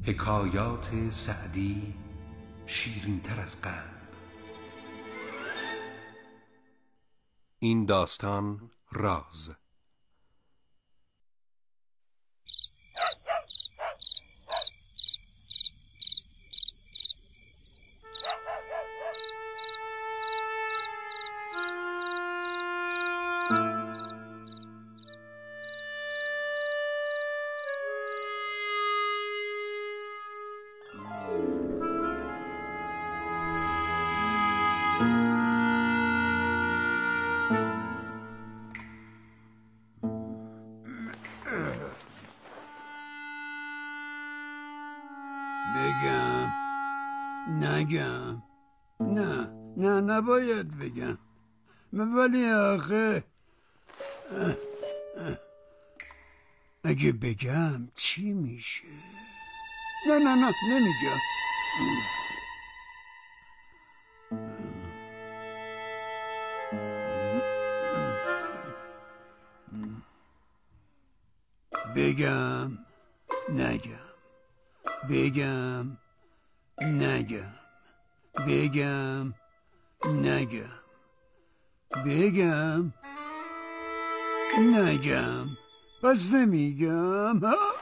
حکایات سعدی شیرین تر از قند. این داستان راز. بگم نگم نه نباید بگم، ولی آخه اگه بگم چی میشه؟ نه نمیگم. بگم نگم، بگم نگم، بگم نگم، بگم نگم، پس نمیگم.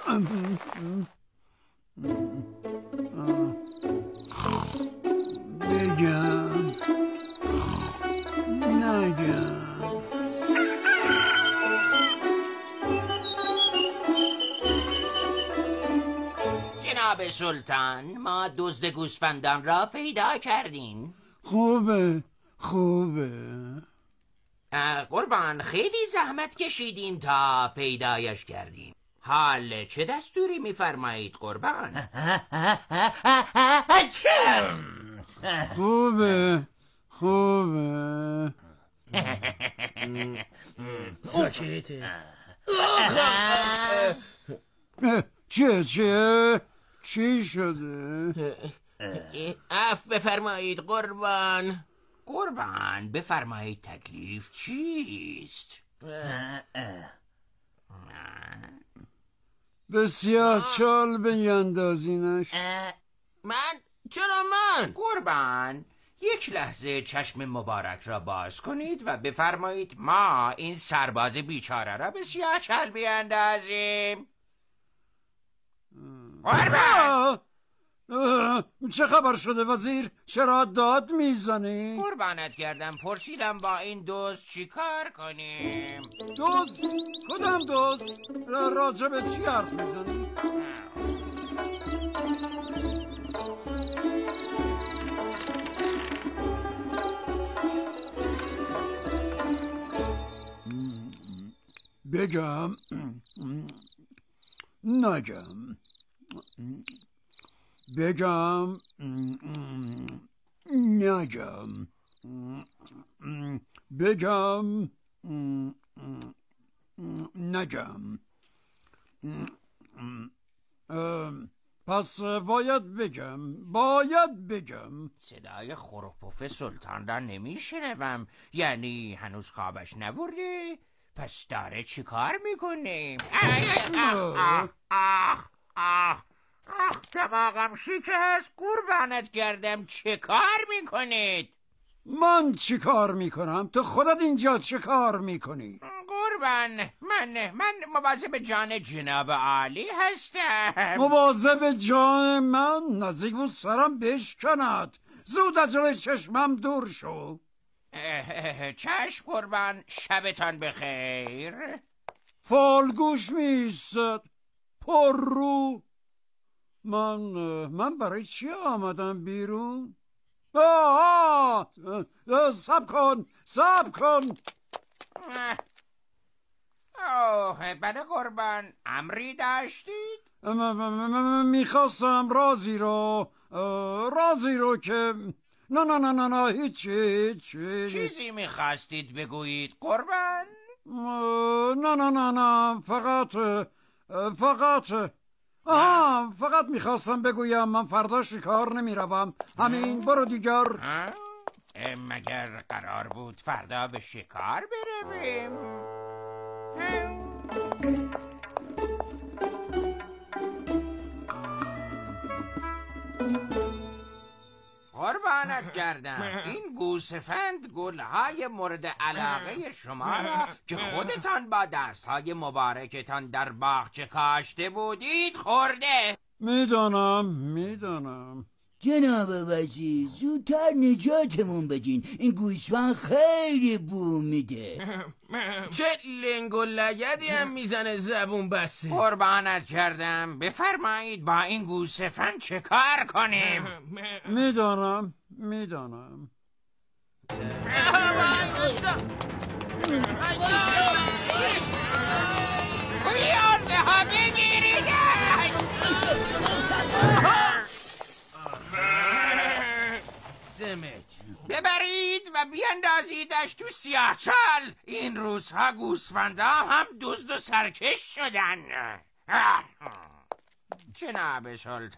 بگم نگم. جناب سلطان، ما دزد گوسفندان را پیدا کردیم. خوبه قربان، خیلی زحمت کشیدیم تا پیدایش کردیم. حال چه دستوری میفرمایید قربان؟ خوبه ساکته. چی شده؟ عفو بفرمایید قربان. قربان بفرمایید تکلیف چیست؟ بسیار چال بیندازینش. من؟ چرا من؟ قربان، یک لحظه چشم مبارک را باز کنید و بفرمایید ما این سرباز بیچاره را به سیاهچال بیاندازیم. قربان! چه خبر شده وزیر؟ چرا داد میزنی؟ قربانت کردم، پرسیدم با این دوست چی کار کنیم. دوست؟ کدام دوست؟ راجع به چی حرف میزنی؟ بگم نگم، بگم نگم، بگم نگم. پس باید بگم. صدای خروپف سلطان را نمیشنوم. یعنی هنوز خوابش نبرده؟ پس داره چی کار میکنه؟ دماغم شکست. قربانت کردم، چه کار میکنید؟ من چی کار میکنم؟ تو خودت اینجا چه کار میکنی؟ قربان، من مواظب جان جناب عالی هستم. مواظب جان من؟ نزدیک بود سرم بشکند. زود از جلوی چشمم دور شو. چشم قربان، شبتان بخیر. فالگوش میستد پر رو. من برای چی آمدم بیرون؟ سب کن. بله قربان، امری داشتید؟ میخواستم رازی رو که نه هیچی. چیزی میخواستید بگویید قربان؟ نه فقط میخواستم بگویم من فردا شکار نمیروم. همین، برو دیگر. مگر قرار بود فردا به شکار برویم؟ قربانت کردم. این گوسفند گلهای مورد علاقه شما را که خودتان با دستهای مبارکتان در باغچه کاشته بودید خورده. میدانم. جناب وزیر زودتر نجاتمون بدین، این گوسفند خیلی بو میده. چه لنگ و لگدی هم میزنه زبون بسته. قربانت کردم. بفرمایید با این گوسفند چه کار کنیم؟ میدانم. بیارزه ها بگیریدش. ببرید و بیندازیدش تو سیاهچال. این روزها گوسفندا هم دزد و سرکش شدن. جناب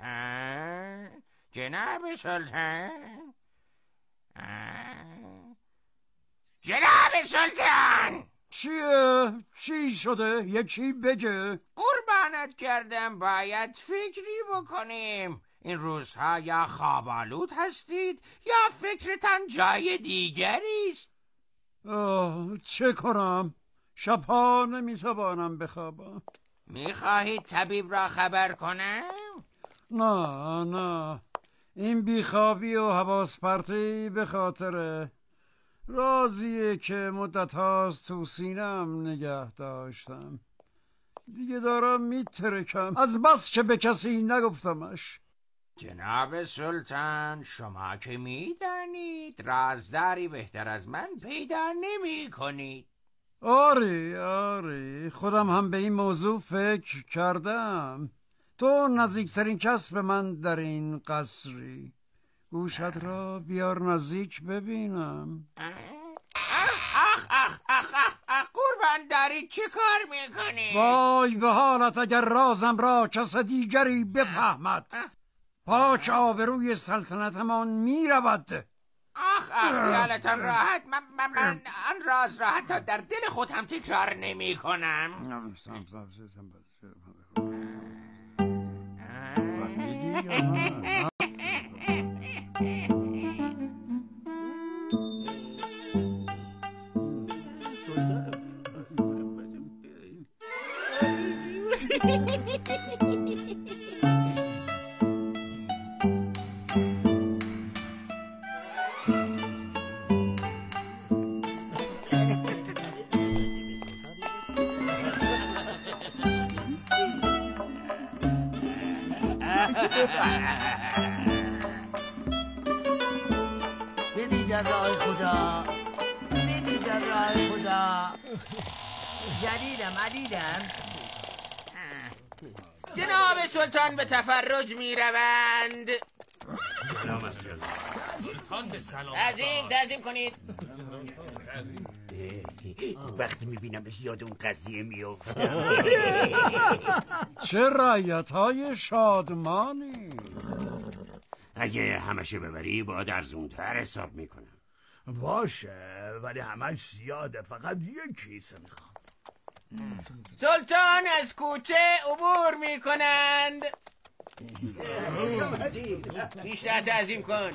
سلطان چی شده؟ یکی بگه. قربانت کردم باید فکری بکنیم. این روزها یا خوابالود هستید یا فکرتان جای دیگری است. چه کنم؟ شبها نمیتوانم بخوابم. میخواهید طبیب را خبر کنم؟ نه این بیخوابی و حواس پرتی به خاطر رازیه که مدت هاست تو سینم نگه داشتم. دیگه دارم میترکم از بس که به کسی نگفتمش. جناب سلطان شما که میدانید رازداری بهتر از من پیدا نمی کنید. آره خودم هم به این موضوع فکر کردم. تو نزدیکترین کس به من در این قصری. گوشت را بیار نزدیک ببینم. قربان دارید چه کار میکنید؟ وای به حالت اگر رازم را کس دیگری بفهمد پاک آبروی سلطنتمان میرود. خیالتان راحت. من آن راز را حتی در دل خود هم تکرار نمی کنم. بدید راه خدا، بدید راه خدا. علیدم. جناب سلطان به تفرج می روند. سلام از سلطان به سلام. تعظیم کنید. وقتی میبینمش یاد اون قضیه میافتم. چه رعیت های شادمانی. اگه همشو ببری باید ارزونتر حساب میکنم. باشه ولی همش زیاده، فقط یک کیسه میخوام. سلطان از کوچه عبور میکنند. بیشتر تعظیم کن.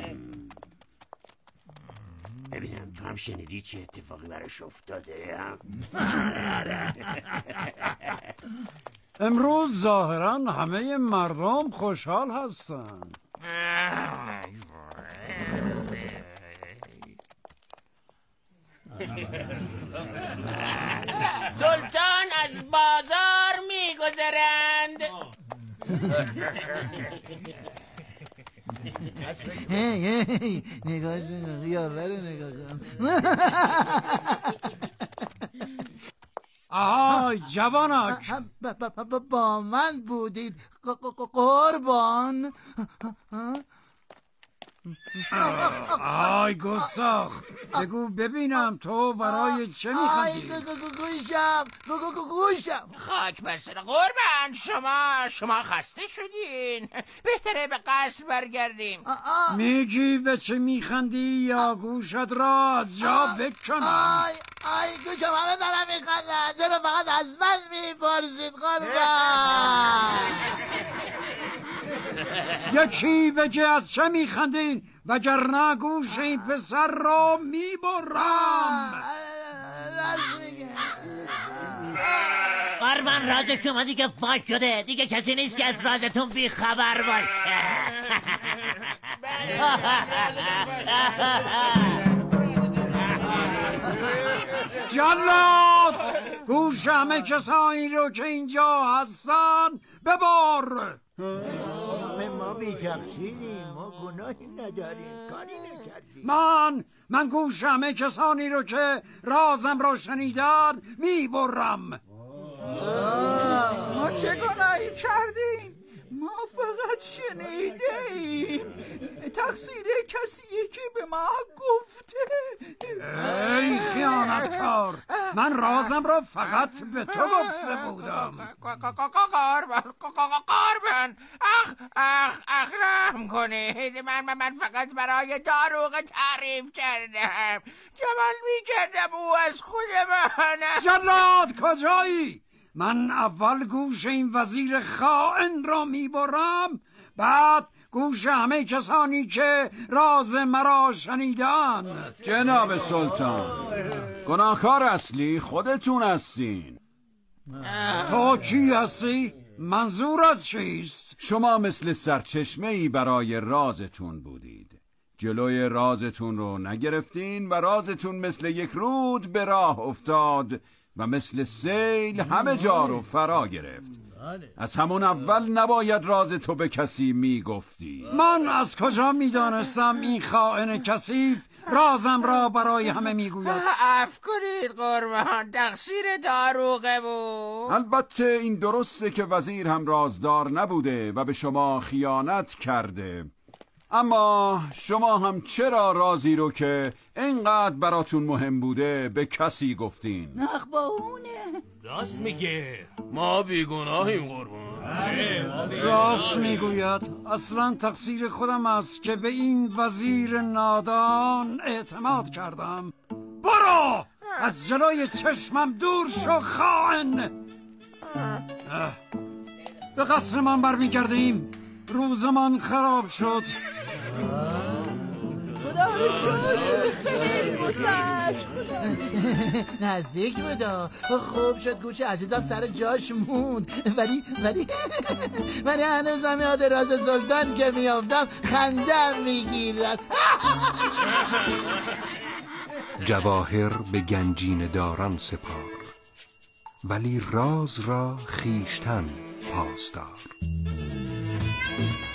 ببینم تو هم شنیدی چه اتفاقی براش افتاده؟ امروز ظاهرا همه مردم خوشحال هستن. سلطان از بازار میگذرند. نگاه خیابه رو نگاه کن. آهای جوانک، با من بودید قربان. آی گستاخ، بگو ببینم تو برای چه میخندی؟ گوشم خاک بر سر قربان. شما خسته شدین. بهتره به قصر برگردیم. میگی به چه میخندی یا گوشت را از جا بکنم؟ آی گوشم همه برم میخندن، چرا فقط از من میپرسید قربان؟ یکی بگه از چه میخندین وگرنه گوش این پسر را میبرم. قربان راز شما دیگه فاش شده، دیگه کسی نیست که از رازتون بی خبر باشه. جلاد گوش همه کسانی رو که اینجا هستن ببار. ما بی تقصیریم، ما گناهی نداریم، کاری نکردیم. من گوش همه کسانی رو که رازم را شنیدن میبرم. ما چه گناهی کردیم؟ ما فقط شنیده ایم. تقصیر کسیه که به ما گفته. ای خیانتکار، من رازم را فقط به تو گفته بودم. قربان اخ رحم کنید. من فقط برای داروغ تعریف کردم. جمال میکردم او از خود من. جلاد کجایی؟ من اول گوش این وزیر خائن را میبرم، بعد گوش همه کسانی که راز مرا شنیدن. جناب سلطان، گناهکار اصلی خودتون هستین. تو کی هستی؟ منظورت چیست؟ شما مثل سرچشمه‌ای برای رازتون بودید. جلوی رازتون رو نگرفتین و رازتون مثل یک رود به راه افتاد و مثل سیل همه جا رو فرا گرفت. از همون اول نباید راز تو به کسی میگفتی. من از کجا میدانستم این خائن کثیف رازم را برای همه میگوید؟ عفو کنید قربان، تقصیر داروغه بود. البته این درسته که وزیر هم رازدار نبوده و به شما خیانت کرده، اما شما هم چرا رازی رو که اینقدر براتون مهم بوده به کسی گفتین؟ نخ با اونه. راست میگه، ما بیگناهیم قربان. راست میگوید. اصلا تقصیر خودم است که به این وزیر نادان اعتماد کردم. برو از جلوی چشمم دور شو خائن. به قصر من برمیگردیم. روزمان خراب شد. خدا رو شد خیلی گذشت. نزدیک بودا. خوب شد گوش عزیزم سر جاش موند. ولی هنوزم یاد راز سلطان که میافتم خندم میگیرد. جواهر به گنجینه داران سپار، ولی راز را خیشتن پاسدار.